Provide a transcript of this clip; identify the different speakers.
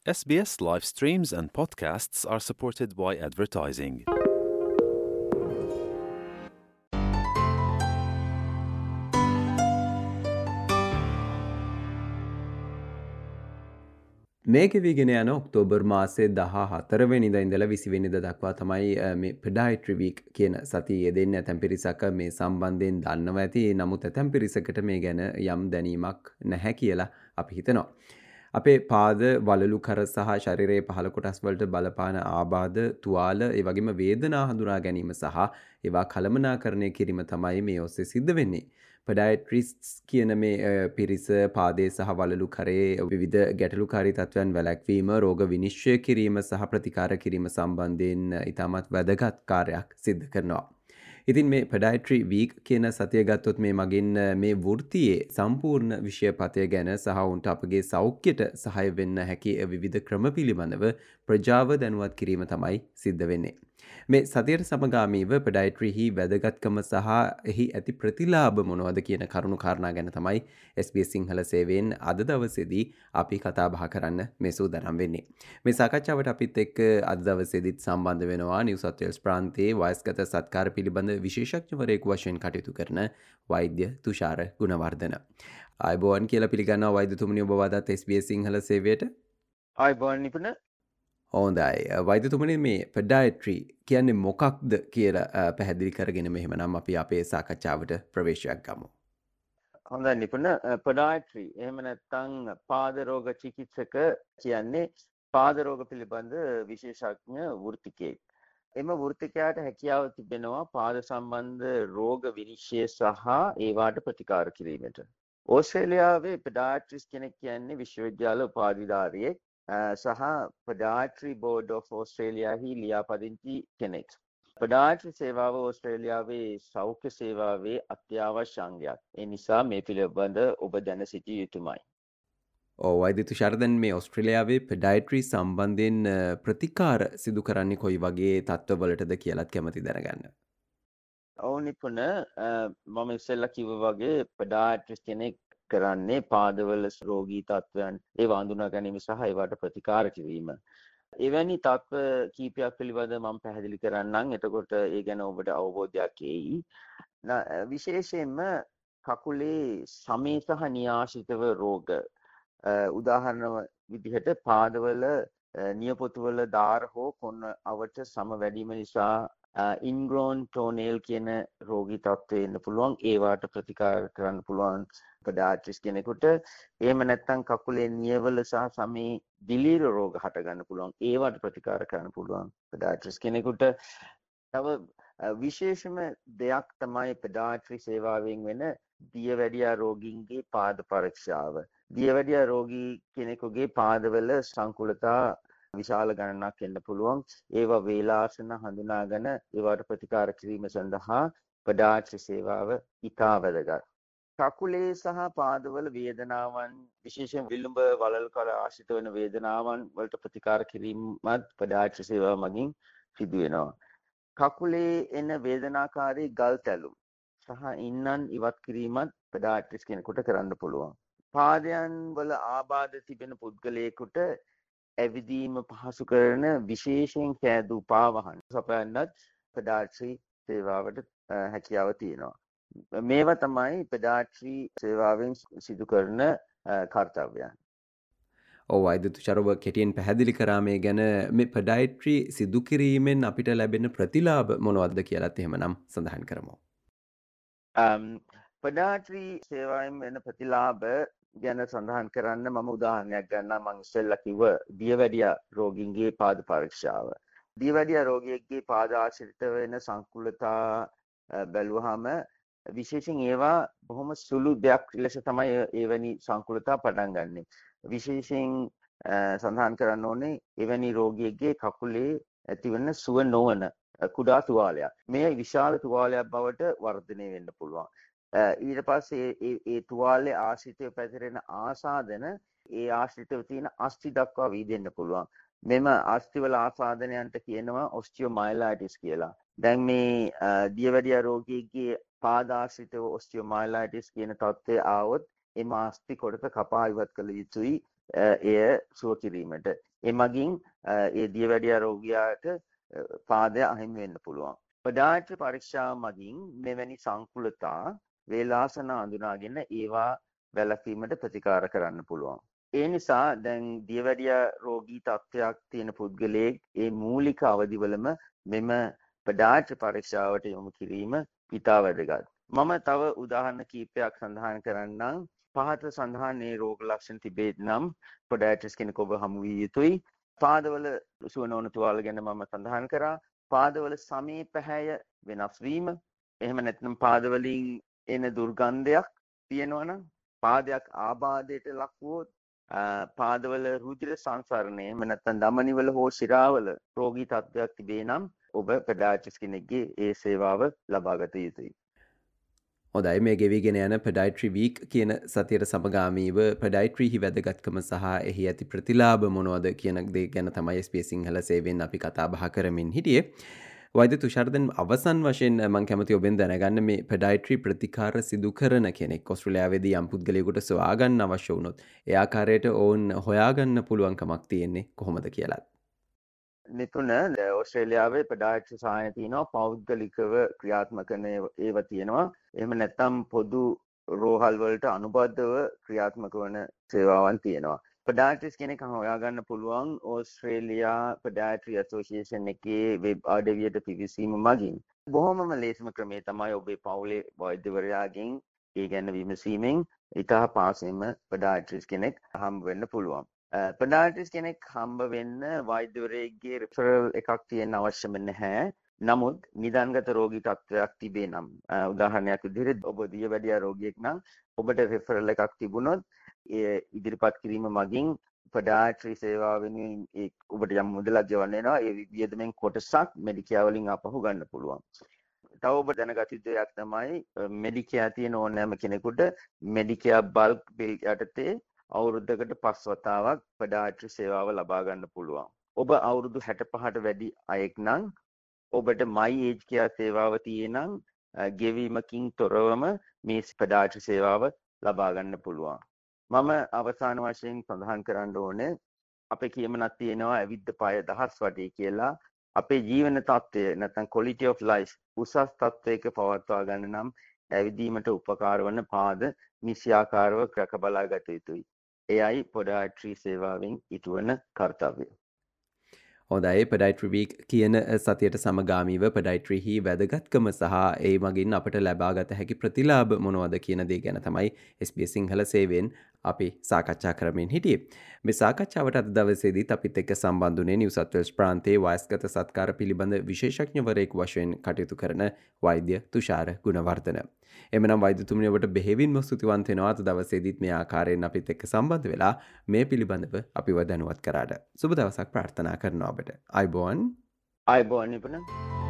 Speaker 1: SBS live streams and podcasts are supported by advertising.
Speaker 2: මේකෙවිගෙන යන October මාසේ 14 වෙනිදා ඉඳලා 20 වෙනිදා දක්වා තමයි මේ පෙඩායිට්‍රි වීක් කියන සතිය යෙදෙන්නේ. ඇතැම් පිරිසක් මේ සම්බන්ධයෙන් දන්නවා ඇති. නමුත් ඇතැම් පිරිසකට මේ ගැන යම් දැනීමක් නැහැ කියලා අපි හිතනවා. අපේ පාද වලලු කර සහ ශරීරයේ පහළ කොටස් වලට බලපාන ආබාධ, තුවාල, ඒ වගේම වේදනා හඳුනා ගැනීම සහ ඒවා කළමනාකරණය කිරීම තමයි මේ ඔස්සේ සිද්ධ වෙන්නේ. පඩයිට්‍රිස්ට්ස් කියන මේ පිරිස පාදේ සහ වලලු කරේ විවිධ ගැටලුකාරී තත්ත්වයන් වැළැක්වීම, රෝග විනිශ්චය කිරීම සහ ප්‍රතිකාර කිරීම සම්බන්ධයෙන් ඉතාමත් වැදගත් කාර්යයක් සිද්ධ කරනවා. ඉතින් මේ පඩයිට්‍රි වීක් කියන සතිය ගත්තොත් මේ මගින් මේ වෘත්තියේ සම්පූර්ණ විෂයපතය ගැන සහ උන්ට අපගේ සෞඛ්‍යයට සහය වෙන්න හැකි විවිධ ක්‍රම පිළිබඳව ප්‍රජාව දැනුවත් කිරීම තමයි සිද්ධ වෙන්නේ. මේ සතියට සමගාමීව පඩයිට්‍රිහි වැදගත්කම සහ එහි ඇති ප්‍රතිලාභ මොනවද කියන කරුණු කාරණා ගැන තමයි SBS සිංහල සේවයෙන් අද දවසේදී අපි කතා බහ කරන්න මේ සූදානම් වෙන්නේ. මේ සාකච්ඡාවට අපිත් එක්ක අද දවසේදීත් සම්බන්ධ වෙනවා නිව් සවුත් වේල්ස් ප්‍රාන්තයේ වයස්ගත සත්කාර පිළිබඳ විශේෂඥවරයෙකු වශයෙන් කටයුතු කරන වෛද්‍ය තුෂාර ගුණවර්ධන. ආයුබෝවන් කියලා පිළිගන්නවා වෛද්‍යතුමනි, ඔබ වදත් SBS සිංහල සේවයට.
Speaker 3: ආයුබෝවන් නිපුණ.
Speaker 2: හොඳයි. වෛද්‍යතුමනි, මේ පෙඩායිට්‍රි කියන්නේ මොකක්ද කියලා පැහැදිලි කරගෙන මෙහෙමනම් අපි අපේ සාකච්ඡාවට ප්‍රවේශයක් ගමු.
Speaker 3: හොඳයි නිපුණ. පෙඩායිට්‍රි එහෙම නැත්නම් පාද රෝග චිකිත්සක කියන්නේ පාද රෝග පිළිබඳ විශේෂඥ වෘත්තිකයෙක්. එම වෘත්තිකයාට හැකියාව තිබෙනවා පාද සම්බන්ධ රෝග විනිශ්චය සහ ඒවාට ප්‍රතිකාර කිරීමට. ඕස්ට්‍රේලියාවේ පෙඩායිට්‍රිස් කෙනෙක් කියන්නේ විශ්වවිද්‍යාල උපාධිධාරියෙක් සහ පෙඩායිට්‍රි බෝඩ් ඔෆ් ඕස්ට්‍රේලියාහි ලියාපදිංචි කෙනෙක්. පෙඩායිට්‍රි සේවාව ඕස්ට්‍රේලියාවේ සෞඛ්‍ය සේවාවේ අත්‍යවශ්‍ය අංගයක්. ඒ නිසා මේ පිළිබඳ ඔබ දැන සිටිය යුතුමයි.
Speaker 2: වෛද්‍ය තුෂාරදන්, මේ ඔස්ට්‍රේලියාවේ පෙඩායිට්‍රි සම්බන්ධයෙන් ප්‍රතිකාර සිදු කරන්නේ කොයි වගේ තත්ත්වවලටද කියලාත් කැමති දැනගන්න.
Speaker 3: ඔව් නිපුණ, මම ඉස්සෙල්ලා කිව්වා වගේ පෙඩායිට්‍රිස් කෙනෙක් කරන්නේ පාදවල රෝගී තත්ත්වයන් ඒවා හඳුනා ගැනීම සහ ඒවට ප්‍රතිකාර කිරීම. එවැනි තත්ත්ව කීපයක් පිළිබඳව මම පැහැදිලි කරන්නම්. එතකොට ඒ ගැන ඔබට අවබෝධයක් එයි. විශේෂයෙන්ම කකුලේ සමේ සහ නියාශිතව රෝග, උදාහරණ විදිහට පාදවල නියපොතුවල දාර හෝ කොන අවට සම වැඩිම නිසා ඉන්ග්‍රෝන් ටෝනේල් කියන රෝගී තත්ත්වෙ එන්න පුළුවන්. ඒවට ප්‍රතිකාර කරන්න පුළුවන් පෙඩායිට්‍රිස් කෙනෙකුට. එහෙම නැත්නම් කකුලේ නියවල සහ සමේ දිලීර රෝග හට ගන්න පුළුවන්. ඒවට ප්‍රතිකාර කරන්න පුළුවන් පෙඩායිට්‍රිස් කෙනෙකුට. තව විශේෂම දෙයක් තමයි පෙඩායිට්‍රි සේවාවෙන් වෙන දියවැඩියා රෝගීන්ගේ පාද පරීක්ෂාව. දියවැඩියා රෝගී කෙනෙකුගේ පාදවල සංකුලතා විශාල ගණනක් එන්න පුළුවන්. ඒවා වේලාසන හඳුනාගෙන ඒවට ප්‍රතිකාර කිරීම සඳහා පෙඩායිට්‍රි සේවාව ඉතා වැදගත්. කකුලේ සහ පාදවල වේදනාවන්, විශේෂයෙන් විලුඹ වලල් කර ආශ්‍රිත වන වේදනාවන් වලට ප්‍රතිකාර කිරීමත් පෙඩායිට්‍රි සේවාව මගින් සිදු වෙනවා. කකුලේ එන වේදනාකාරී ගල් තැලුම් සහ ඉන්නන් ඉවත් කිරීමත් පෙඩායිට්‍රිස් කෙනෙකුට කරන්න පුළුවන්. පාදයන් වල ආබාධ තිබෙන පුද්ගලයෙකුට ඇවිදීම පහසු කරන විශේෂයෙන් කෑදූ පාවාහන සපයන්නත් පෙඩායිට්‍රි සේවාවට හැකියාව තියෙනවා. මේවා තමයි පෙඩායිට්‍රි සේවාවෙන් සිදු කරන කර්තව්‍යයන්.
Speaker 2: වෛද්‍ය තුෂාර, ඔබ කෙටියෙන් පැහැදිලි කරා මේ ගැන. මේ පෙඩායිට්‍රි සිදු කිරීමෙන් අපිට ලැබෙන ප්‍රතිලාභ මොනවද කියලාත් එහෙමනම් සඳහන් කරමු.
Speaker 3: පෙඩායිට්‍රි සේවාවෙන් වෙන ප්‍රතිලාභ ගැන සඳහන් කරන්න මම උදාහරණයක් ගන්නම්. මම ඉස්සෙල්ලා කිව්ව දියවැඩියා රෝගීන්ගේ පාද පරීක්ෂාව. දියවැඩියා රෝගියෙක්ගේ පාද ආශ්‍රිත වෙන සංකුලතා බැලුවාම විශේෂයෙන් ඒවා බොහොම සුළු දෙයක් ලෙස තමයි එවැනි සංකුලතා පටන් ගන්නෙ. විශේෂයෙන් සඳහන් කරන්න ඕනේ එවැනි රෝගියෙක්ගේ කකුලේ ඇතිවන සුව නොවන කුඩා තුවාලයක්. මේ විශාල තුවාලයක් බවට වර්ධනය වෙන්න පුළුවන්. ඊට පස්සේ ඒ තුවාලේ ආශ්‍රිතව පැතිරෙන ආසාදන ඒ ආශ්‍රිතව තියෙන අස්ථි දක්වා වීදෙන්න පුළුවන්. මෙම අස්ථිවල ආසාදනයන්ට කියනවා ඔස්ටියෝමයලයිටිස් කියලා. දැන් මේ දියවැඩියා රෝගියෙක්ගේ පාදාශ්‍රිතව ඔස්ටියෝමයලයිටිස් කියන තත්ත්වය ආවොත් එම අස්ථි කොටස කපා ඉවත් කළ යුතුයි. එය සුව කිරීමට. එමගින් ඒ දියවැඩියා රෝගියාට පාදය අහිමි වෙන්න පුළුවන්. පොඩාට්‍රි පරීක්ෂා මගින් මෙවැනි සංකුලතා වේලාසන අඳුනාගෙන ඒවා වැළකීමට ප්‍රතිකාර කරන්න පුළුවන්. ඒ නිසා දැන් දියවැඩියා රෝගී තත්ත්වයක් තියෙන පුද්ගලයෙක් ඒ මූලික අවදිවලම මෙම පොඩාට්‍රි පරීක්ෂාවට යොමු කිරීම ඉතා වැදගත්. මම තව උදාහරණ කීපයක් සඳහන් කරන්නම්. පහත සඳහන් මේ රෝග ලක්ෂණ තිබේ නම් පොඩාට්‍රිස් කෙනෙකු ඔබ හමු විය යුතුයි. පාදවල සුව නොවන තුවාල ගැන මම සඳහන් කරා. පාදවල සමේ පැහැය වෙනස් වීම, එහෙම නැත්නම් පාදවලින් එන දුර්ගන්ධයක් තියෙනවා නම්, පාදයක් ආබාධයට ලක් වුවොත්, පාදවල රුධිර සංසරණය එහෙම නැත්නම් ධමනිවල හෝ ශිරාවල රෝගී තත්ත්වයක් තිබේ නම් ඔබ පොඩාට්‍රිස් කෙනෙක්ගේ ඒ සේවාව ලබා ගත යුතුයි.
Speaker 2: හොඳයි මේ ගෙවිගෙන යන පෙඩයිට්‍රි වීක් කියන සතියට සමගාමීව පෙඩයිට්‍රීහි වැදගත්කම සහ එහි ඇති ප්‍රතිලාභ මොනවද කියන දේ ගැන තමයි SBS සිංහල සේවයෙන් අපි කතා බහ කරමින් හිටියේ. වෛද්‍ය තුෂාර්දන් අවසන් වශයෙන් මම කැමති ඔබෙන් දැනගන්න මේ පෙඩයිට්‍රි ප්‍රතිකාර සිදු කරන කෙනෙක් ඔස්ට්‍රේලියාවේදී යම් පුද්ගලයෙකුට සොයාගන්න අවශ්‍ය වුණොත් ඒ ආකාරයට ඔවුන් හොයාගන්න පුළුවන්කමක් තියෙන්නේ කොහොමද කියලා.
Speaker 3: නිපුණ ඔස්ට්‍රේලියාවේ පොඩාට්‍රි සහාය තියෙනවා, පෞද්ගලිකව ක්‍රියාත්මක කරන ඒවා තියෙනවා. එහෙම නැත්නම් පොදු රෝහල් වලට අනුබද්ධව ක්‍රියාත්මක වන සේවාවන් තියෙනවා. පොඩාට්‍රිස් කෙනෙක් හොයාගන්න පුළුවන් ඕස්ට්‍රේලියා පොඩාට්‍රි ඇසෝසියේෂන් එකේ වෙබ් අඩවියට පිවිසීම මගින්. බොහොමම ලේසිම ක්‍රමය තමයි ඔබේ පවුලේ වෛද්‍යවරයාගෙන් ඒ ගැන විමසීමෙන් ඉතා පහසුවෙන්ම පොඩාට්‍රිස් කෙනෙක් හම්බ වෙන්න පුළුවන්. පොඩාට්‍රිස් කෙනෙක් හම්බ වෙන්න වෛද්‍යවරයෙක්ගේ රිෆරල් එකක් තියෙන්න අවශ්‍යම නැහැ. නමුත් නිදන්ගත රෝගී තත්ත්වයක් තිබේ නම්, උදාහරණයක් විදිහට ඔබ දියවැඩියා රෝගියෙක් නම් ඔබට රිෆරල් එකක් තිබුණොත් ඒ ඉදිරිපත් කිරීම මගින් පොඩාට්‍රි සේවාව වෙනුවෙන් ඔබට යම් මුදලක් ගෙවන්න වෙනවා. ඒ වියදමෙන් කොටසක් මෙඩිකෙයා වලින් ආපහු ගන්න පුළුවන්. තව ඔබ දැනගත යුතු දෙයක් තමයි මෙඩිකෙයා තියෙන ඕනෑම කෙනෙකුට මෙඩිකෙයා බල්ක් බිල් යටතේ අවුරුද්දකට 5 වතාවක් පොඩාට්‍රි සේවාව ලබා ගන්න පුළුවන්. ඔබ අවුරුදු 65ට වැඩි අයෙක් නම් ඔබට My Age Care සේවාව තියෙනම් ගෙවීමකින් තොරවම මේ පොඩාට්‍රි සේවාව ලබා ගන්න පුළුවන්. මම අවසාන වශයෙන් සඳහන් කරන්න ඕනේ අපේ කියමනක් තියෙනවා ඇවිද්ද පය දහස් වටේ කියලා. අපේ ජීවන තත්ත්වය නැත්නම් quality of life උසස් තත්ත්වයක පවත්වා ගන්න නම් ඇවිදීමට උපකාර වන පාද නිසියාකාරව රැක බලා ගත යුතුයි. එයයි පොඩාට්‍රි සේවාවෙන් ඉටුවන කර්තව්‍යය.
Speaker 2: හොඳයි පෙඩයිට්‍රි වීක් කියන සතියට සමගාමීව පෙඩයිට්‍රිහි වැදගත්කම සහ ඒ මගින් අපට ලබාගත හැකි ප්‍රතිලාභ මොනවද කියන දේ ගැන තමයි SBS සිංහල සේවයෙන් අපි සාකච්ඡා කරමින් හිටියේ. මේ සාකච්ඡාවට අද දවසේදීත් අපිත් එක්ක සම්බන්ධ වුණේ නිව් සවුත් වේල්ස් ප්‍රාන්තයේ වයස්ගත සත්කාර පිළිබඳ විශේෂඥවරයෙකු වශයෙන් කටයුතු කරන වෛද්‍ය තුෂාර ගුණවර්ධන. එමනම් වෛද්‍යතුමනි ඔබට බෙහෙවින්ම ස්තුතිවන්ත වෙනවා අද දවසේදීත් මේ ආකාරයෙන් අපිත් එක්ක සම්බන්ධ වෙලා මේ පිළිබඳව අපිව දැනුවත් කරාට. සුබ දවසක් ප්‍රාර්ථනා කරනවා ඔබට. අයබෝන්.
Speaker 3: අයබෝන් නිපුණ.